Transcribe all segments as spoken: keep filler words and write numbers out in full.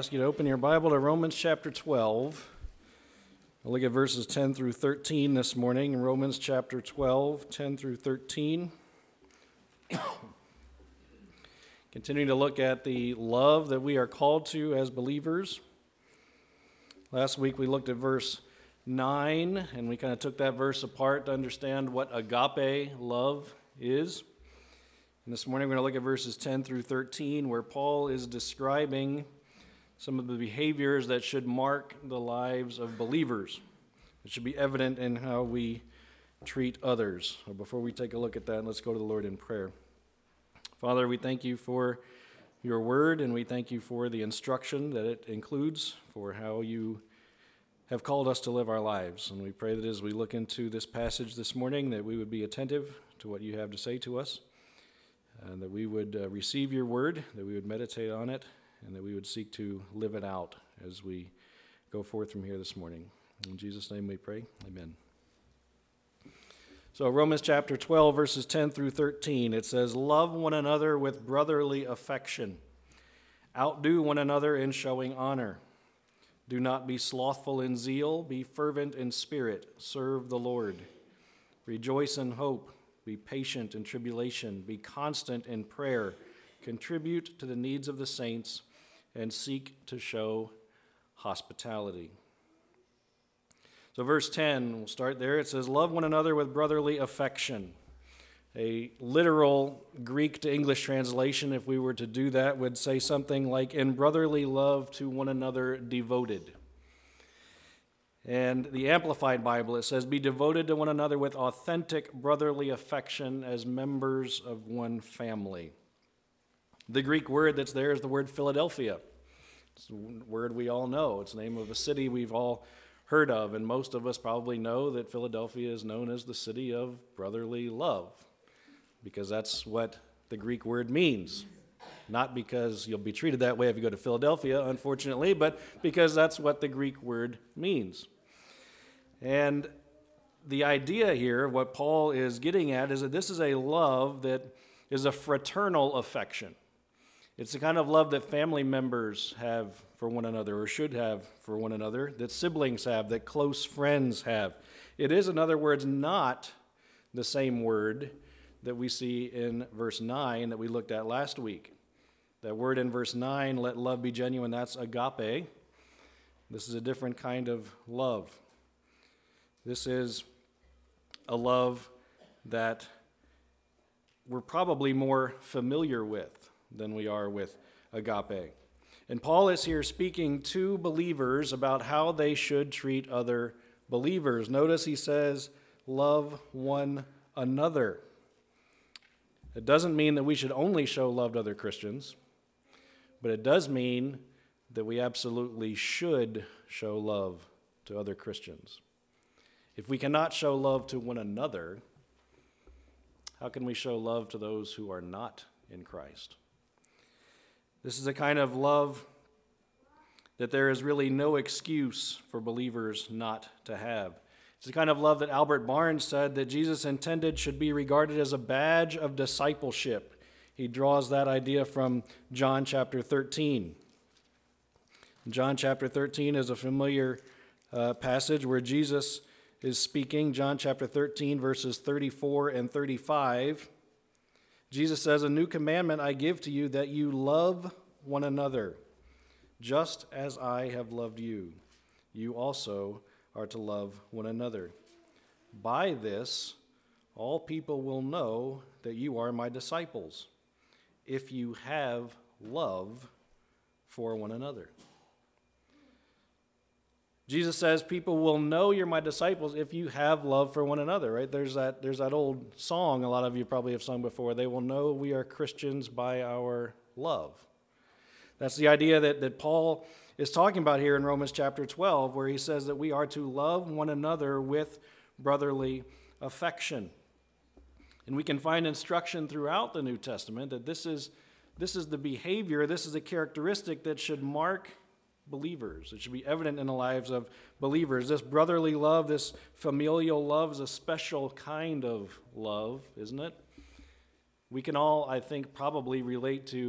ask you to open your Bible to Romans chapter twelve. We'll look at verses ten through thirteen this morning. Romans chapter twelve, ten through thirteen. Continuing to look at the love that we are called to as believers. Last week we looked at verse nine, and we kind of took that verse apart to understand what agape love is. And this morning we're going to look at verses ten through thirteen, where Paul is describing some of the behaviors that should mark the lives of believers. It should be evident in how we treat others. So before we take a look at that, let's go to the Lord in prayer. Father, we thank you for your word, and we thank you for the instruction that it includes for how you have called us to live our lives. And we pray that as we look into this passage this morning, that we would be attentive to what you have to say to us, and that we would uh, receive your word, that we would meditate on it, and that we would seek to live it out as we go forth from here this morning. In Jesus' name we pray. Amen. So Romans chapter twelve, verses ten through thirteen, it says, "Love one another with brotherly affection. Outdo one another in showing honor. Do not be slothful in zeal. Be fervent in spirit. Serve the Lord. Rejoice in hope. Be patient in tribulation. Be constant in prayer. Contribute to the needs of the saints, and seek to show hospitality." So verse ten, we'll start there. It says, "Love one another with brotherly affection." A literal Greek to English translation, if we were to do that, would say something like, "In brotherly love to one another devoted." And the Amplified Bible, it says, "Be devoted to one another with authentic brotherly affection as members of one family." The Greek word that's there is the word Philadelphia. It's a word we all know. It's the name of a city we've all heard of, and most of us probably know that Philadelphia is known as the city of brotherly love, because that's what the Greek word means. Not because you'll be treated that way if you go to Philadelphia, unfortunately, but because that's what the Greek word means. And the idea here, what Paul is getting at, is that this is a love that is a fraternal affection. It's the kind of love that family members have for one another, or should have for one another, that siblings have, that close friends have. It is, in other words, not the same word that we see in verse nine that we looked at last week. That word in verse nine, "Let love be genuine," that's agape. This is a different kind of love. This is a love that we're probably more familiar with than we are with agape. And Paul is here speaking to believers about how they should treat other believers. Notice he says, "Love one another." It doesn't mean that we should only show love to other Christians, but it does mean that we absolutely should show love to other Christians. If we cannot show love to one another, how can we show love to those who are not in Christ? This is a kind of love that there is really no excuse for believers not to have. It's the kind of love that Albert Barnes said that Jesus intended should be regarded as a badge of discipleship. He draws that idea from John chapter thirteen. John chapter thirteen is a familiar uh, passage where Jesus is speaking. John chapter thirteen, verses thirty-four and thirty-five. Jesus says, "A new commandment I give to you, that you love one another, just as I have loved you. You also are to love one another. By this, all people will know that you are my disciples, if you have love for one another." Jesus says people will know you're my disciples if you have love for one another, right? There's that, there's that old song a lot of you probably have sung before. "They will know we are Christians by our love." That's the idea that, that Paul is talking about here in Romans chapter twelve, where he says that we are to love one another with brotherly affection. And we can find instruction throughout the New Testament that this is, this is the behavior, this is a characteristic that should mark believers. It should be evident in the lives of believers. This brotherly love, this familial love, is a special kind of love, isn't it? We can all, I think, probably relate to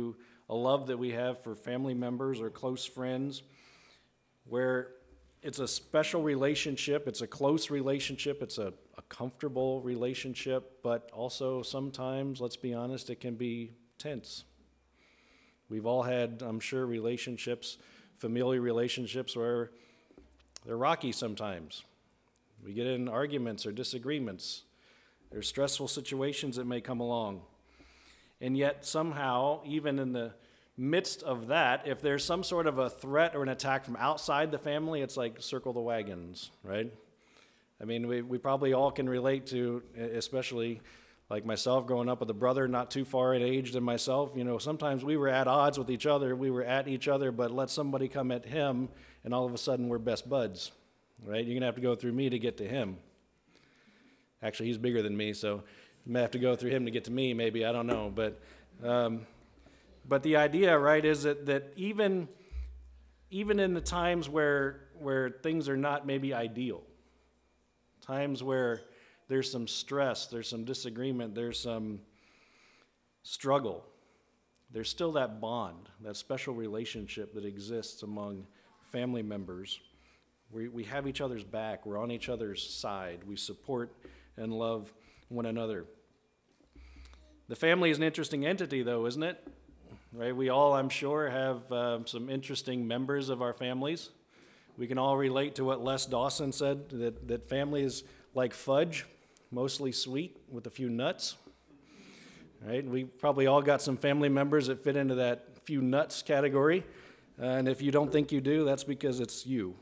a love that we have for family members or close friends, where it's a special relationship, it's a close relationship, it's a, a comfortable relationship, but also sometimes, let's be honest, it can be tense. We've all had, I'm sure, relationships, familiar relationships where they're rocky sometimes. We get in arguments or disagreements. There's stressful situations that may come along. And yet somehow, even in the midst of that, if there's some sort of a threat or an attack from outside the family, it's like circle the wagons, right? I mean, we, we probably all can relate to, especially like myself growing up with a brother not too far in age than myself, you know, sometimes we were at odds with each other, we were at each other, but let somebody come at him, and all of a sudden we're best buds, right? You're going to have to go through me to get to him. Actually, he's bigger than me, so you may have to go through him to get to me, maybe, I don't know. But um, but the idea, right, is that, that even even in the times where where things are not maybe ideal, times where there's some stress, there's some disagreement, there's some struggle, there's still that bond, that special relationship that exists among family members. We, we have each other's back, we're on each other's side, we support and love one another. The family is an interesting entity, though, isn't it? Right? We all, I'm sure, have um, some interesting members of our families. We can all relate to what Les Dawson said, that, that family is like fudge, mostly sweet with a few nuts. Right? We probably all got some family members that fit into that few nuts category. Uh, and if you don't think you do, that's because it's you.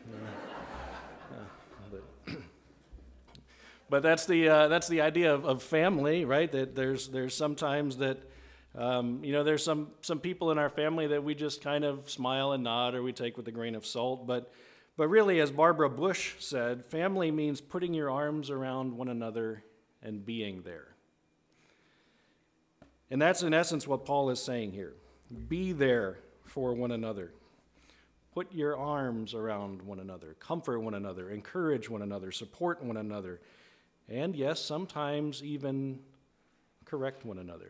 But that's the uh, that's the idea of, of family, right? That there's there's sometimes that um, you know there's some some people in our family that we just kind of smile and nod or we take with a grain of salt. But but really, as Barbara Bush said, family means putting your arms around one another and being there. And that's in essence what Paul is saying here. Be there for one another. Put your arms around one another. Comfort one another. Encourage one another. Support one another. And yes, sometimes even correct one another.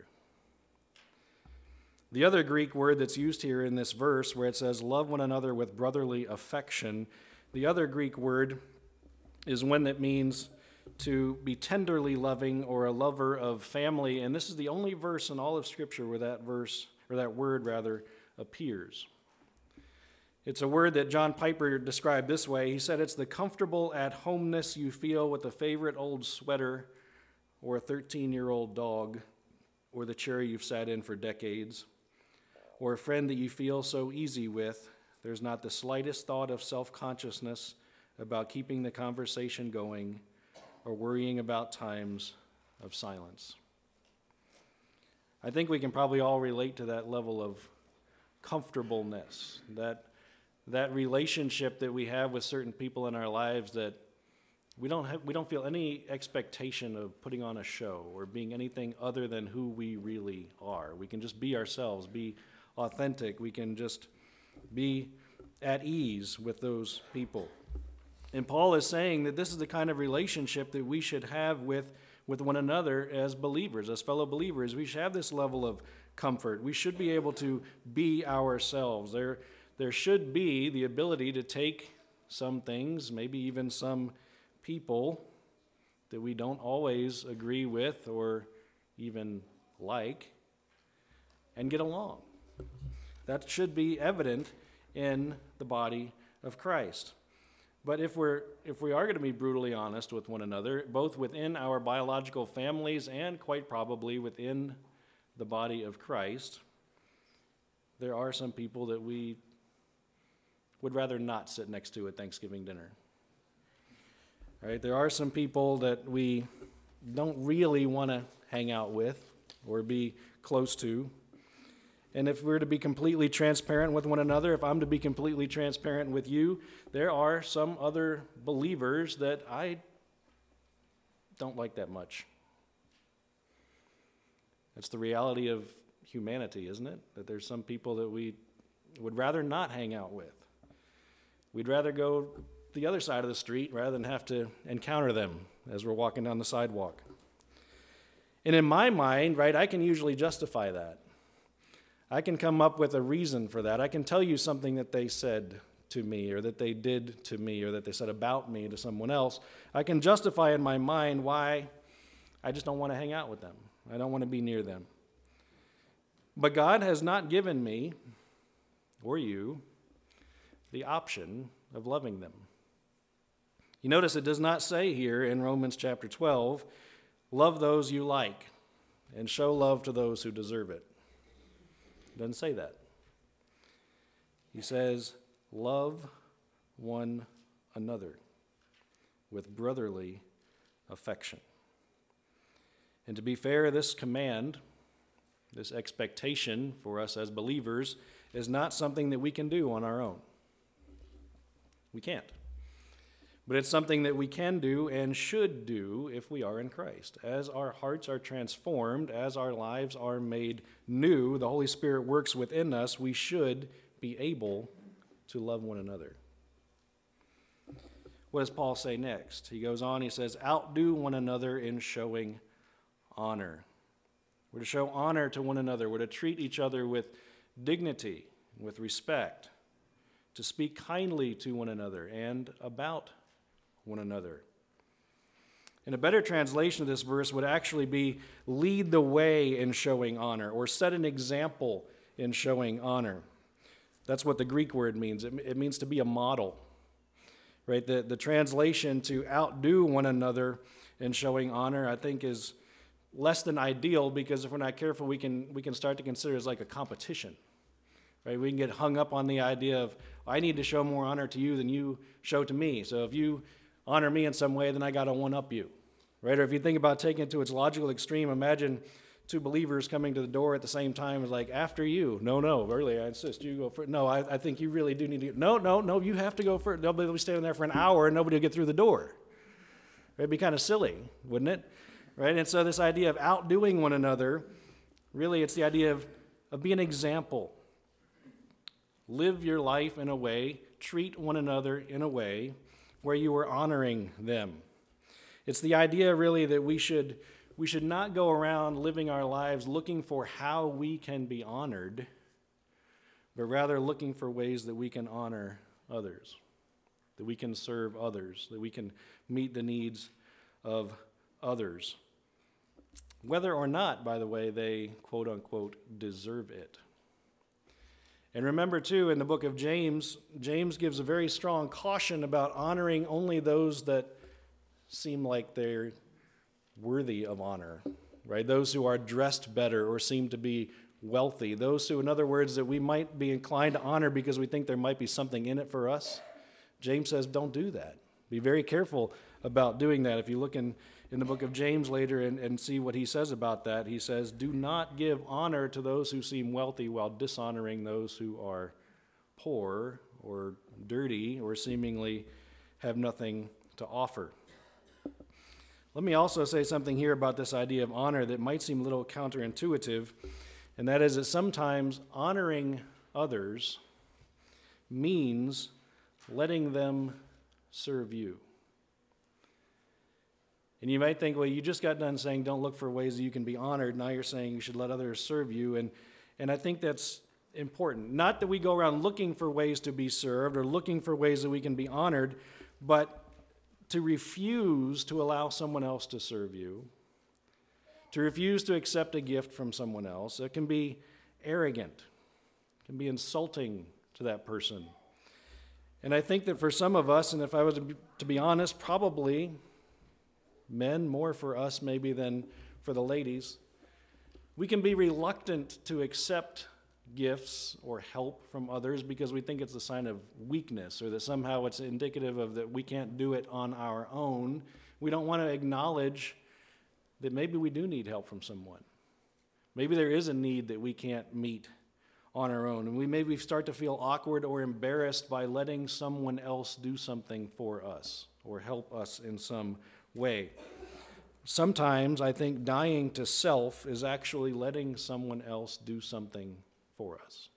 The other Greek word that's used here in this verse, where it says, love one another with brotherly affection, the other Greek word is one that means to be tenderly loving or a lover of family. And this is the only verse in all of Scripture where that verse, or that word rather, appears. It's a word that John Piper described this way. He said, it's the comfortable at-homeness you feel with a favorite old sweater or a thirteen-year-old dog or the chair you've sat in for decades or a friend that you feel so easy with. There's not the slightest thought of self-consciousness about keeping the conversation going or worrying about times of silence. I think we can probably all relate to that level of comfortableness, that that relationship that we have with certain people in our lives that we don't have, we don't feel any expectation of putting on a show or being anything other than who we really are. We can just be ourselves, be authentic. We can just be at ease with those people. And Paul is saying that this is the kind of relationship that we should have with, with one another as believers, as fellow believers. We should have this level of comfort. We should be able to be ourselves. There There should be the ability to take some things, maybe even some people that we don't always agree with or even like, and get along. That should be evident in the body of Christ. But if we're if we are going to be brutally honest with one another, both within our biological families and quite probably within the body of Christ, there are some people that we would rather not sit next to at Thanksgiving dinner. Right? There are some people that we don't really want to hang out with or be close to. And if we're to be completely transparent with one another, if I'm to be completely transparent with you, there are some other believers that I don't like that much. That's the reality of humanity, isn't it? That there's some people that we would rather not hang out with. We'd rather go the other side of the street rather than have to encounter them as we're walking down the sidewalk. And in my mind, right, I can usually justify that. I can come up with a reason for that. I can tell you something that they said to me, or that they did to me, or that they said about me to someone else. I can justify in my mind why I just don't want to hang out with them. I don't want to be near them. But God has not given me, or you, the option of loving them. You notice it does not say here in Romans chapter twelve, love those you like and show love to those who deserve it. It doesn't say that. He says, love one another with brotherly affection. And to be fair, this command, this expectation for us as believers, is not something that we can do on our own. We can't. But it's something that we can do and should do if we are in Christ. As our hearts are transformed, as our lives are made new, the Holy Spirit works within us, we should be able to love one another. What does Paul say next? He goes on, he says, outdo one another in showing honor. We're to show honor to one another. We're to treat each other with dignity, with respect, to speak kindly to one another and about one another. And a better translation of this verse would actually be lead the way in showing honor, or set an example in showing honor. That's what the Greek word means. It, it means to be a model, right? The, the translation to outdo one another in showing honor, I think, is less than ideal, because if we're not careful, we can we can start to consider it as like a competition, right? We can get hung up on the idea of, I need to show more honor to you than you show to me. So if you honor me in some way, then I got to one-up you, right? Or if you think about taking it to its logical extreme, imagine two believers coming to the door at the same time. It's like, after you. No, no, really, I insist you go first. No, I, I think you really do need to. No, no, no, you have to go first. Nobody will be standing there for an hour and nobody will get through the door. It'd be kind of silly, wouldn't it? Right? And so this idea of outdoing one another, really it's the idea of, of being an example. Live your life in a way, treat one another in a way where you are honoring them. It's the idea really that we should we should not go around living our lives looking for how we can be honored, but rather looking for ways that we can honor others, that we can serve others, that we can meet the needs of others, whether or not, by the way, they quote unquote deserve it. And remember, too, in the book of James, James gives a very strong caution about honoring only those that seem like they're worthy of honor, right? Those who are dressed better or seem to be wealthy. Those who, in other words, that we might be inclined to honor because we think there might be something in it for us. James says, don't do that. Be very careful about doing that. If you look in, in the book of James later and, and see what he says about that, he says, do not give honor to those who seem wealthy while dishonoring those who are poor or dirty or seemingly have nothing to offer. Let me also say something here about this idea of honor that might seem a little counterintuitive, and that is that sometimes honoring others means letting them serve you. And you might think, well, you just got done saying don't look for ways that you can be honored. Now you're saying you should let others serve you. And, and I think that's important. Not that we go around looking for ways to be served or looking for ways that we can be honored, but to refuse to allow someone else to serve you, to refuse to accept a gift from someone else, it can be arrogant, it can be insulting to that person. And I think that for some of us, and if I was to be, to be honest, probably men, more for us maybe than for the ladies, we can be reluctant to accept gifts or help from others because we think it's a sign of weakness, or that somehow it's indicative of that we can't do it on our own. We don't want to acknowledge that maybe we do need help from someone. Maybe there is a need that we can't meet on our own, and we maybe start to feel awkward or embarrassed by letting someone else do something for us or help us in some way. Sometimes I think dying to self is actually letting someone else do something for us.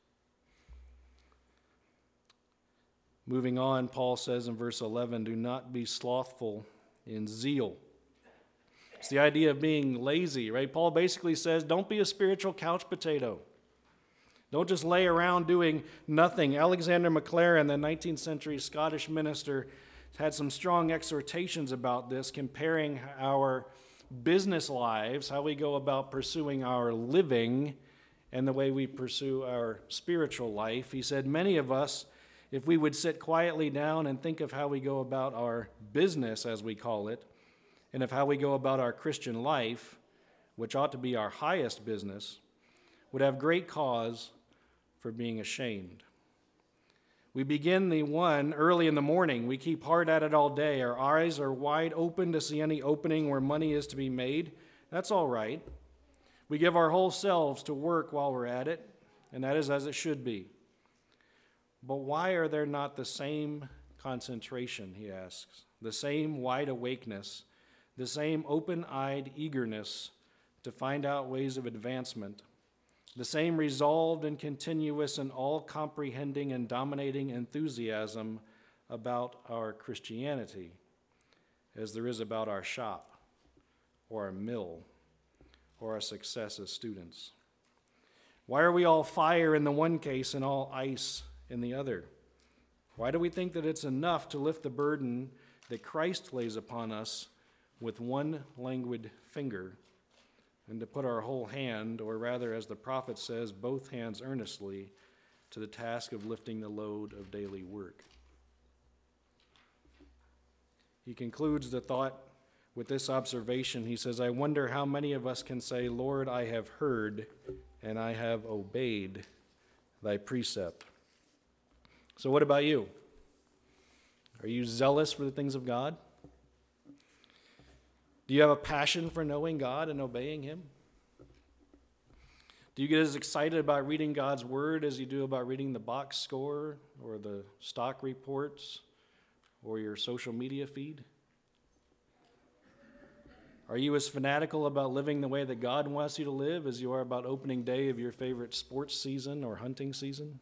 Moving on, Paul says in verse eleven, do not be slothful in zeal. It's the idea of being lazy, right? Paul basically says, don't be a spiritual couch potato. Don't just lay around doing nothing. Alexander Maclaren, the nineteenth century Scottish minister, had some strong exhortations about this, comparing our business lives, how we go about pursuing our living, and the way we pursue our spiritual life. He said, many of us, if we would sit quietly down and think of how we go about our business, as we call it, and of how we go about our Christian life, which ought to be our highest business, would have great cause for being ashamed. We begin the one early in the morning. We keep hard at it all day. Our eyes are wide open to see any opening where money is to be made. That's all right. We give our whole selves to work while we're at it, and that is as it should be. But why are there not the same concentration, he asks, the same wide awakeness, the same open-eyed eagerness to find out ways of advancement, the same resolved and continuous and all-comprehending and dominating enthusiasm about our Christianity as there is about our shop or our mill or our success as students? Why are we all fire in the one case and all ice in the other? Why do we think that it's enough to lift the burden that Christ lays upon us with one languid finger, and to put our whole hand, or rather, as the prophet says, both hands earnestly, to the task of lifting the load of daily work? He concludes the thought with this observation. He says, I wonder how many of us can say, Lord, I have heard and I have obeyed thy precept. So what about you? Are you zealous for the things of God? Do you have a passion for knowing God and obeying him? Do you get as excited about reading God's word as you do about reading the box score or the stock reports or your social media feed? Are you as fanatical about living the way that God wants you to live as you are about opening day of your favorite sports season or hunting season?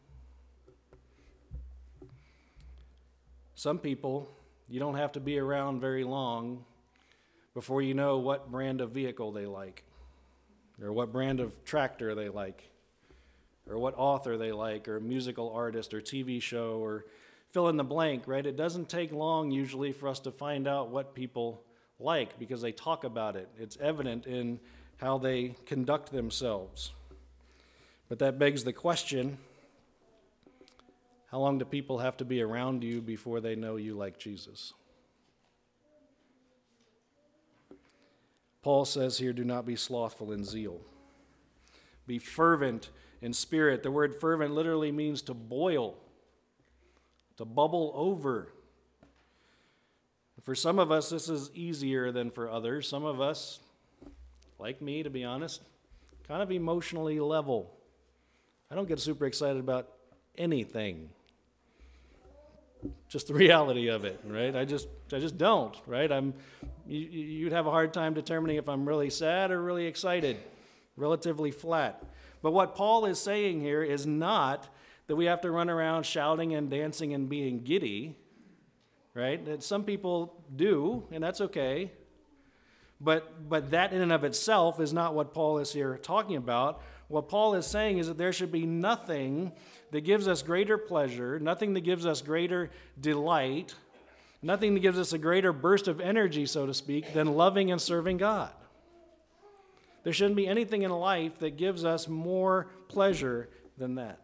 Some people, you don't have to be around very long before you know what brand of vehicle they like, or what brand of tractor they like, or what author they like, or musical artist, or T V show, or fill in the blank, right? It doesn't take long usually for us to find out what people like because they talk about it. It's evident in how they conduct themselves. But that begs the question, how long do people have to be around you before they know you like Jesus? Paul says here, do not be slothful in zeal. Be fervent in spirit. The word fervent literally means to boil, to bubble over. For some of us, this is easier than for others. Some of us, like me, to be honest, kind of emotionally level. I don't get super excited about anything. Just the reality of it, right? I just, I just don't, right? I'm, you, you'd have a hard time determining if I'm really sad or really excited, relatively flat. But what Paul is saying here is not that we have to run around shouting and dancing and being giddy, right? That some people do, and that's okay. But, but that in and of itself is not what Paul is here talking about. What Paul is saying is that there should be nothing that gives us greater pleasure, nothing that gives us greater delight, nothing that gives us a greater burst of energy, so to speak, than loving and serving God. There shouldn't be anything in life that gives us more pleasure than that.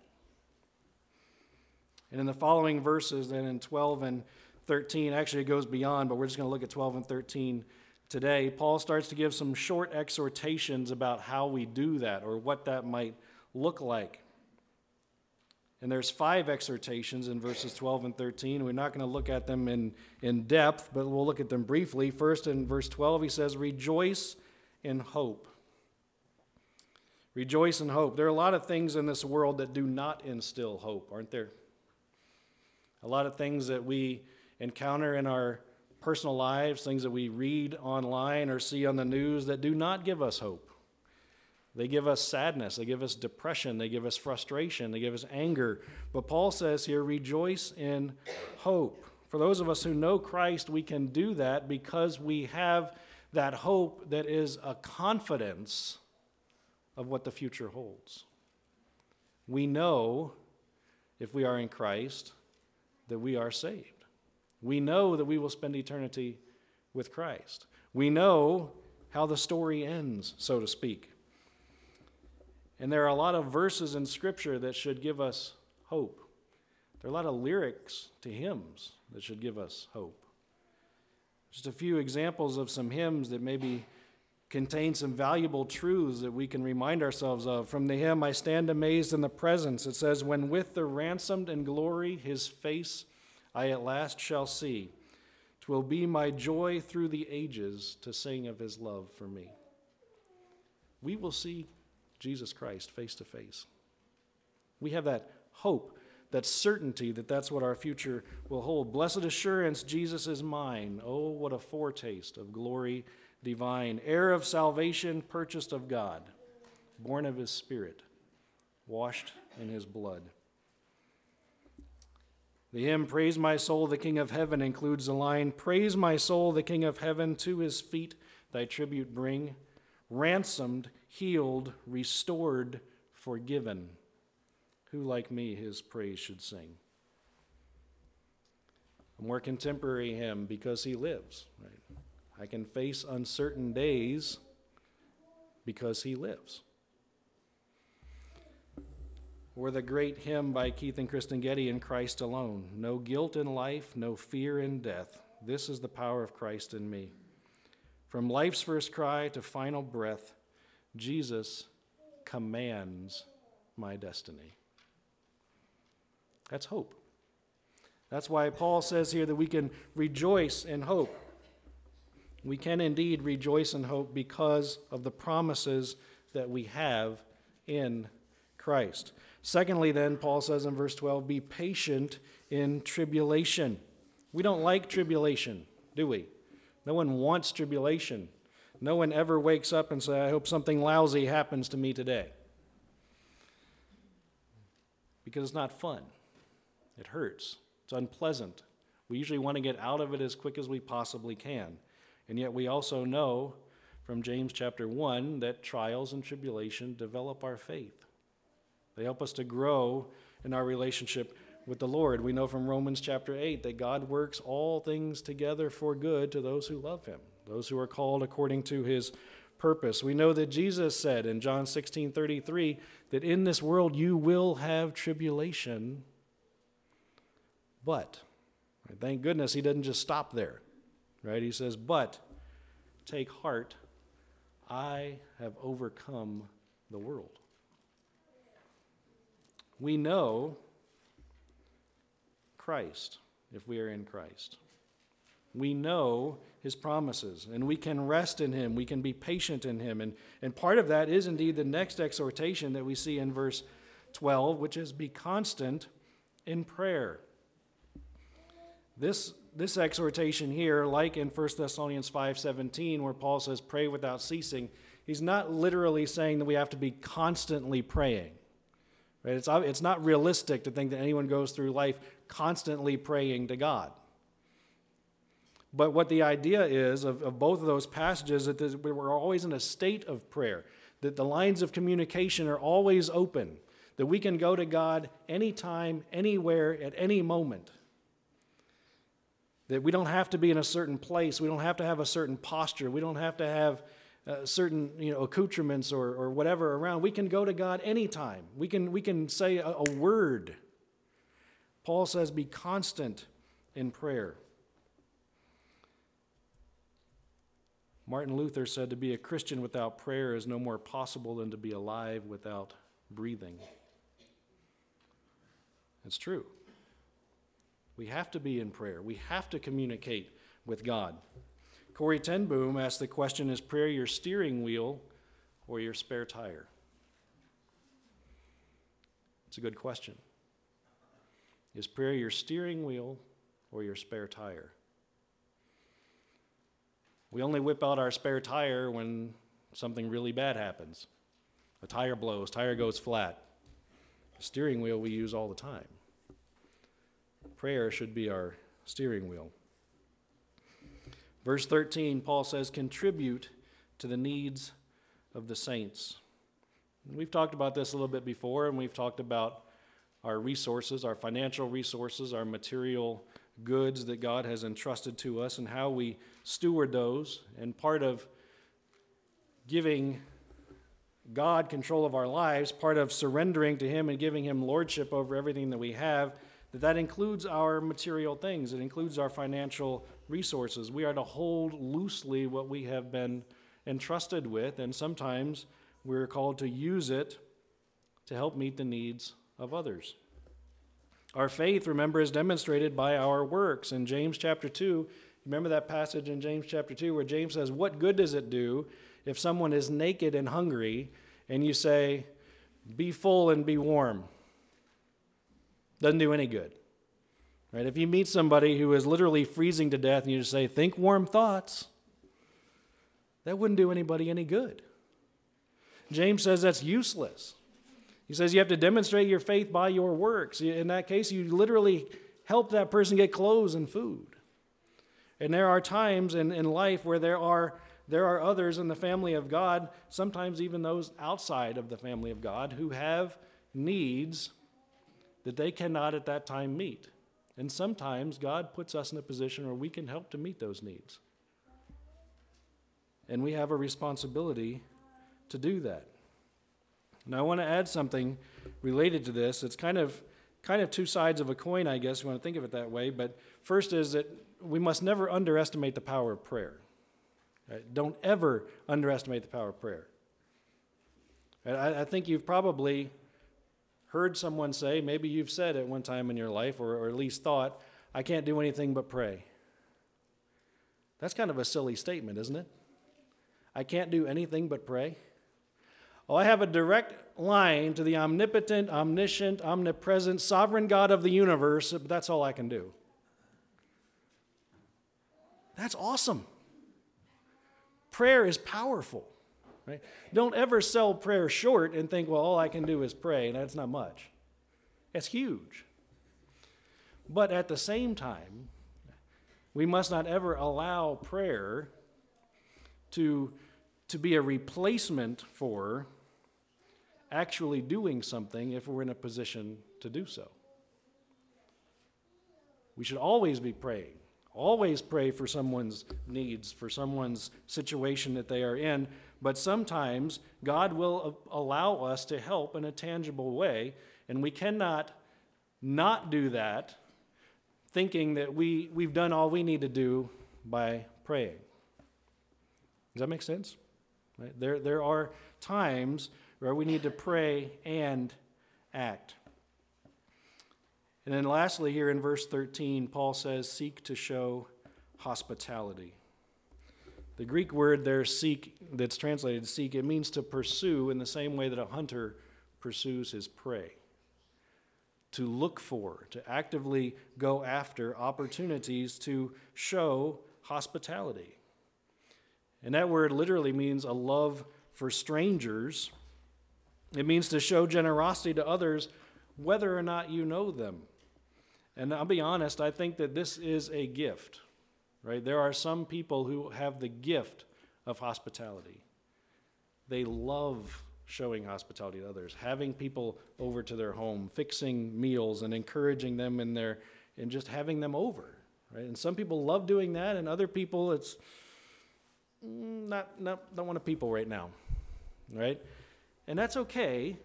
And in the following verses, then in twelve and thirteen, actually it goes beyond, but we're just going to look at twelve and thirteen today. Paul starts to give some short exhortations about how we do that or what that might look like. And there's five exhortations in verses twelve and thirteen. We're not going to look at them in, in depth, but we'll look at them briefly. First, in verse twelve, he says, rejoice in hope. Rejoice in hope. There are a lot of things in this world that do not instill hope, aren't there? A lot of things that we encounter in our personal lives, things that we read online or see on the news that do not give us hope. They give us sadness, they give us depression, they give us frustration, they give us anger. But Paul says here, rejoice in hope. For those of us who know Christ, we can do that because we have that hope that is a confidence of what the future holds. We know, if we are in Christ, that we are saved. We know that we will spend eternity with Christ. We know how the story ends, so to speak. And there are a lot of verses in Scripture that should give us hope. There are a lot of lyrics to hymns that should give us hope. Just a few examples of some hymns that maybe contain some valuable truths that we can remind ourselves of. From the hymn, I Stand Amazed in the Presence, it says, when with the ransomed in glory his face I at last shall see, 'twill be my joy through the ages to sing of his love for me. We will see Jesus Christ face to face. We have that hope, that certainty that that's what our future will hold. Blessed assurance, Jesus is mine. Oh, what a foretaste of glory divine. Heir of salvation, purchased of God, born of his Spirit, washed in his blood. The hymn, Praise My Soul, the King of Heaven, includes the line, Praise my soul, the King of Heaven, to his feet thy tribute bring. Ransomed, healed, restored, forgiven. Who like me his praise should sing? A more contemporary hymn, Because he lives. Right? I can face uncertain days because he lives. Or the great hymn by Keith and Kristen Getty, In Christ Alone. No guilt in life, no fear in death. This is the power of Christ in me. From life's first cry to final breath, Jesus commands my destiny. That's hope. That's why Paul says here that we can rejoice in hope. We can indeed rejoice in hope because of the promises that we have in Christ. Secondly, then, Paul says in verse twelve, be patient in tribulation. We don't like tribulation, do we? No one wants tribulation. No one ever wakes up and says, I hope something lousy happens to me today. Because it's not fun. It hurts. It's unpleasant. We usually want to get out of it as quick as we possibly can. And yet we also know from James chapter one that trials and tribulation develop our faith. They help us to grow in our relationship with the Lord. We know from Romans chapter eight that God works all things together for good to those who love him, those who are called according to his purpose. We know that Jesus said in John sixteen thirty-three that in this world you will have tribulation, but, thank goodness he doesn't just stop there. Right? He says, but take heart, I have overcome the world. We know Christ if we are in Christ. We know his promises, and we can rest in him. We can be patient in him. And, and part of that is indeed the next exhortation that we see in verse twelve, which is be constant in prayer. This This exhortation here, like in First Thessalonians five seventeen, where Paul says, pray without ceasing, he's not literally saying that we have to be constantly praying. Right? It's, it's not realistic to think that anyone goes through life constantly praying to God. But what the idea is of, of both of those passages is that we're always in a state of prayer, that the lines of communication are always open, that we can go to God anytime, anywhere, at any moment. That we don't have to be in a certain place. We don't have to have a certain posture. We don't have to have uh, certain you know, accoutrements or, or whatever around. We can go to God anytime. We can, we can say a, a word. Paul says, be constant in prayer. Martin Luther said to be a Christian without prayer is no more possible than to be alive without breathing. It's true. We have to be in prayer. We have to communicate with God. Corrie ten Boom asked the question, is prayer your steering wheel or your spare tire? It's a good question. Is prayer your steering wheel or your spare tire? We only whip out our spare tire when something really bad happens. A tire blows, tire goes flat. The steering wheel we use all the time. Prayer should be our steering wheel. Verse thirteen, Paul says, contribute to the needs of the saints. We've talked about this a little bit before, and we've talked about our resources, our financial resources, our material goods that God has entrusted to us, and how we steward those. And part of giving God control of our lives, part of surrendering to Him and giving Him lordship over everything that we have, that that includes our material things. It includes our financial resources. We are to hold loosely what we have been entrusted with, and sometimes we're called to use it to help meet the needs of others. Our faith, remember, is demonstrated by our works. In James chapter two, remember that passage in James chapter two where James says, what good does it do if someone is naked and hungry and you say, be full and be warm? Doesn't do any good. Right? If you meet somebody who is literally freezing to death and you just say, think warm thoughts, that wouldn't do anybody any good. James says that's useless. He says you have to demonstrate your faith by your works. In that case, you literally help that person get clothes and food. And there are times in, in life where there are, there are others in the family of God, sometimes even those outside of the family of God, who have needs that they cannot at that time meet. And sometimes God puts us in a position where we can help to meet those needs. And we have a responsibility to do that. Now I want to add something related to this. It's kind of kind of two sides of a coin, I guess, if you want to think of it that way. But first is that we must never underestimate the power of prayer. Right? Don't ever underestimate the power of prayer. I, I think you've probably heard someone say, maybe you've said at one time in your life, or, or at least thought, I can't do anything but pray. That's kind of a silly statement, isn't it? I can't do anything but pray. Oh, I have a direct line to the omnipotent, omniscient, omnipresent, sovereign God of the universe, but that's all I can do. That's awesome. Prayer is powerful. Right? Don't ever sell prayer short and think, well, all I can do is pray, and that's not much. That's huge. But at the same time, we must not ever allow prayer to, to be a replacement for actually doing something if we're in a position to do so. We should always be praying. Always pray for someone's needs, for someone's situation that they are in. But sometimes God will allow us to help in a tangible way, and we cannot not do that thinking that we, we've done all we need to do by praying. Does that make sense? Right? There, there are times where we need to pray and act. And then lastly, here in verse thirteen, Paul says, seek to show hospitality. The Greek word there, seek, that's translated seek, it means to pursue in the same way that a hunter pursues his prey. To look for, to actively go after opportunities to show hospitality. And that word literally means a love for strangers. It means to show generosity to others, whether or not you know them. And I'll be honest, I think that this is a gift, right? There are some people who have the gift of hospitality. They love showing hospitality to others, having people over to their home, fixing meals and encouraging them in their, and just having them over, right? And some people love doing that, and other people, it's not, not don't want to people right now, right? And that's okay,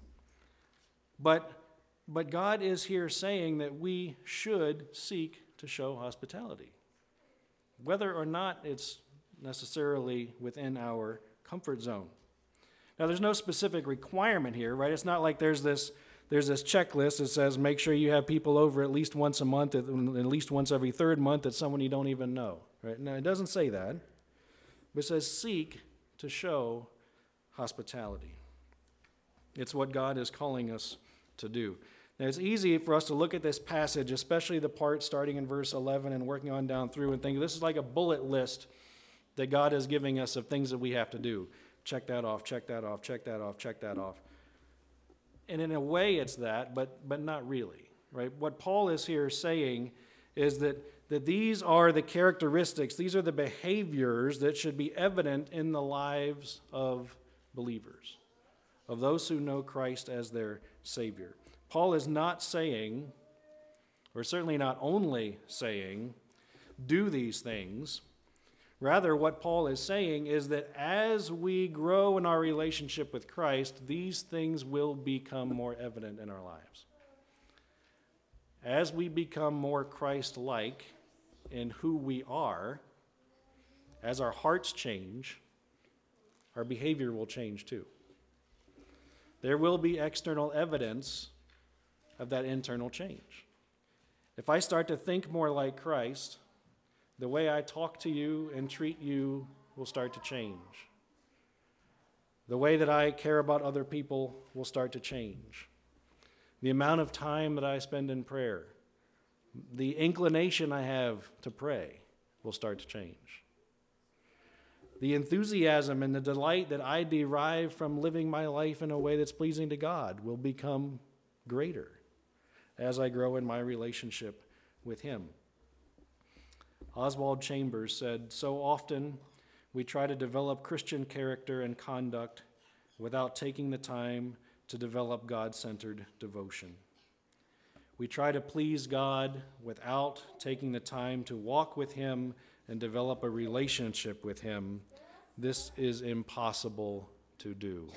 but But God is here saying that we should seek to show hospitality, whether or not it's necessarily within our comfort zone. Now, there's no specific requirement here, right? It's not like there's this there's this checklist that says make sure you have people over at least once a month, at least once every third month, that's someone you don't even know, right? No, it doesn't say that. But it says seek to show hospitality. It's what God is calling us to do. Now, it's easy for us to look at this passage, especially the part starting in verse eleven and working on down through, and think this is like a bullet list that God is giving us of things that we have to do. Check that off, check that off, check that off, check that off. And in a way it's that, but but not really, right? What Paul is here saying is that, that these are the characteristics, these are the behaviors that should be evident in the lives of believers. of those who know Christ as their Savior. Paul is not saying, or certainly not only saying, do these things. Rather, what Paul is saying is that as we grow in our relationship with Christ, these things will become more evident in our lives. As we become more Christ-like in who we are, as our hearts change, our behavior will change too. There will be external evidence of that internal change. If I start to think more like Christ, the way I talk to you and treat you will start to change. The way that I care about other people will start to change. The amount of time that I spend in prayer, the inclination I have to pray will start to change. The enthusiasm and the delight that I derive from living my life in a way that's pleasing to God will become greater as I grow in my relationship with Him. Oswald Chambers said, "So often we try to develop Christian character and conduct without taking the time to develop God-centered devotion. We try to please God without taking the time to walk with Him and develop a relationship with Him. This is impossible to do."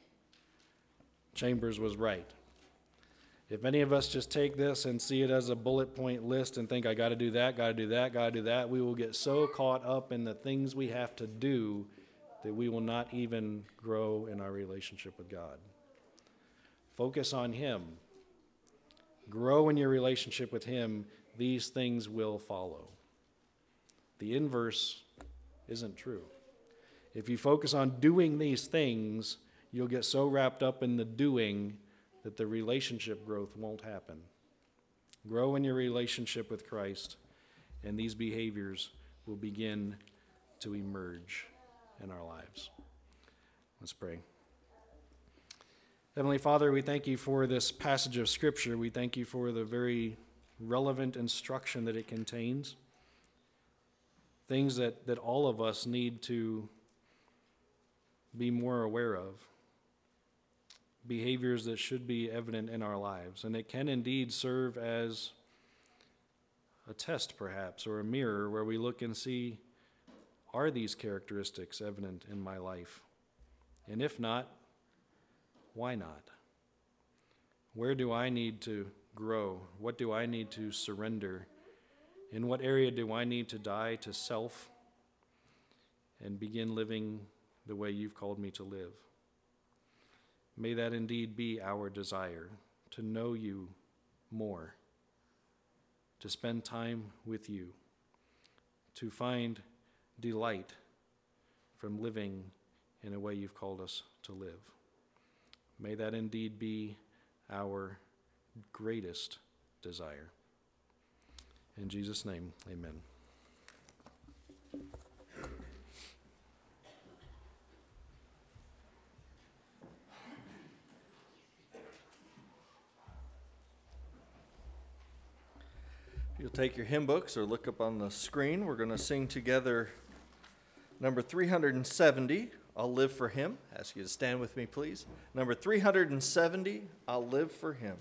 Chambers was right. If any of us just take this and see it as a bullet point list and think, I got to do that, got to do that, got to do that, we will get so caught up in the things we have to do that we will not even grow in our relationship with God. Focus on Him. Grow in your relationship with Him. These things will follow. The inverse isn't true. If you focus on doing these things, you'll get so wrapped up in the doing that the relationship growth won't happen. Grow in your relationship with Christ, and these behaviors will begin to emerge in our lives. Let's pray. Heavenly Father, we thank you for this passage of Scripture. We thank you for the very relevant instruction that it contains. Things that, that all of us need to be more aware of. Behaviors that should be evident in our lives. And it can indeed serve as a test, perhaps, or a mirror where we look and see, are these characteristics evident in my life? And if not, why not? Where do I need to grow? What do I need to surrender? In what area do I need to die to self and begin living the way you've called me to live? May that indeed be our desire, to know you more, to spend time with you, to find delight from living in a way you've called us to live. May that indeed be our greatest desire. In Jesus' name, amen. You'll take your hymn books or look up on the screen. We're going to sing together number three hundred seventy, I'll Live for Him. I ask you to stand with me, please. Number three hundred seventy, I'll Live for Him.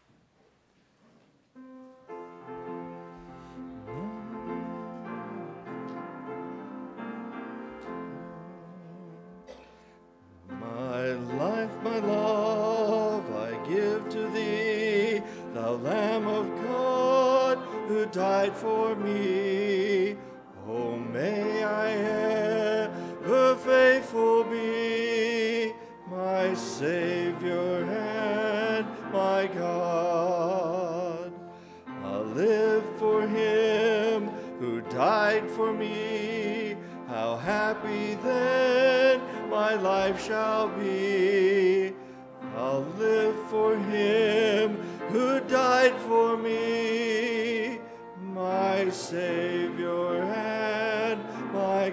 My life, my love, I give to Thee, Thou Lamb of God, who died for me. Oh, may I ever faithful be, my Savior and my God. I'll live for Him who died for me. How happy then my life shall be. I'll live for Him who died for me, my Savior and my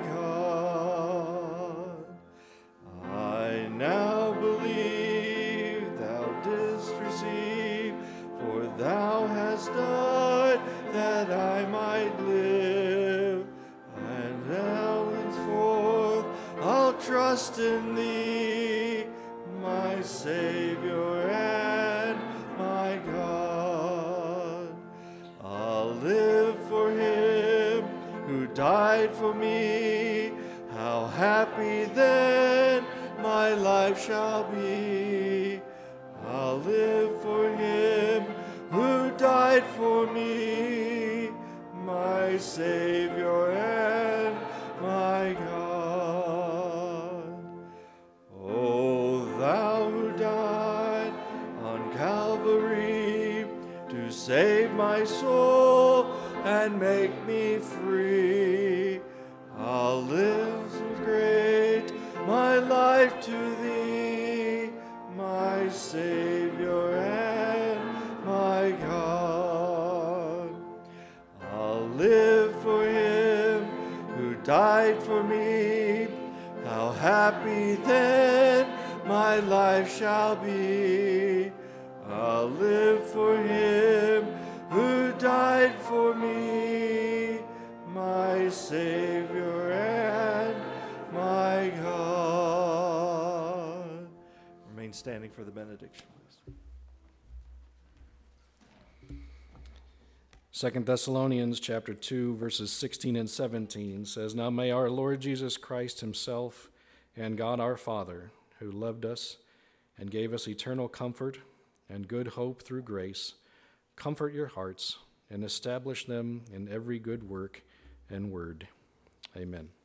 God. I now believe Thou didst receive, for Thou hast died that I might live, and now henceforth I'll trust in Thee, my Savior died for me. How happy then my life shall be. I'll live for him who died for me, my Savior and my God. O thou who died on Calvary to save my soul and make me free, I'll live so great my life to thee, my Savior and my God. I'll live for him who died for me. How happy then my life shall be. I'll live for him who died for me, my Savior and my God. Remain standing for the benediction, please. Second Thessalonians chapter two, verses sixteen and seventeen says, Now may our Lord Jesus Christ himself and God our Father, who loved us and gave us eternal comfort and good hope through grace, comfort your hearts and establish them in every good work and word. Amen.